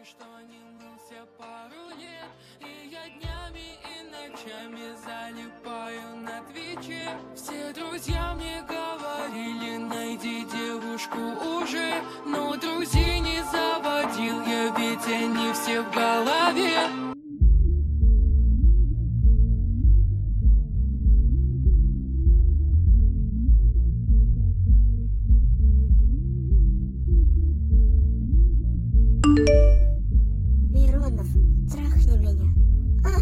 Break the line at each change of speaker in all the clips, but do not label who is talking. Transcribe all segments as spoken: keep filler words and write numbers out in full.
что не мылся пару лет, и я днями и ночами залипаю на Твиче. Все друзья мне говорили: найди девушку уже, но друзей не заводил я, ведь они все в голове.
Миронов, трахни меня, а?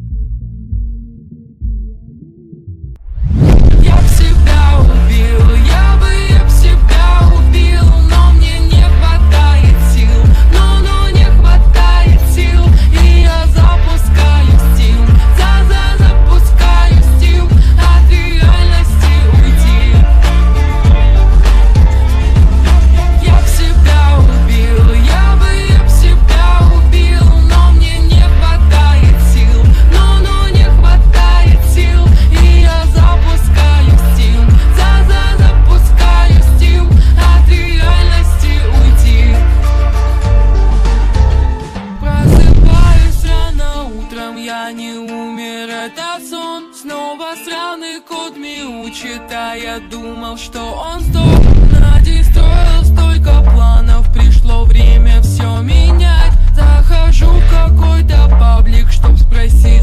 Я б себя убил, я бы, я б себя убил, но мне не хватает сил, но, но не хватает сил, и я запускаю Steam, за-за запускаю Steam, от реальности уйти. Я б себя убил, я бы, я б себя убил, но мне не хватает сил, но, но не хватает сил, и я запускаю Steam, за-за запускаю Steam, от реальности уйти. Просыпаюсь рано утром, я не умер, это сон. Снова сраный код мяучит, а я думал, что он сдох. Надестроил столько планов, пришло время все менять. Захожу в какой-то паблик, чтоб спросить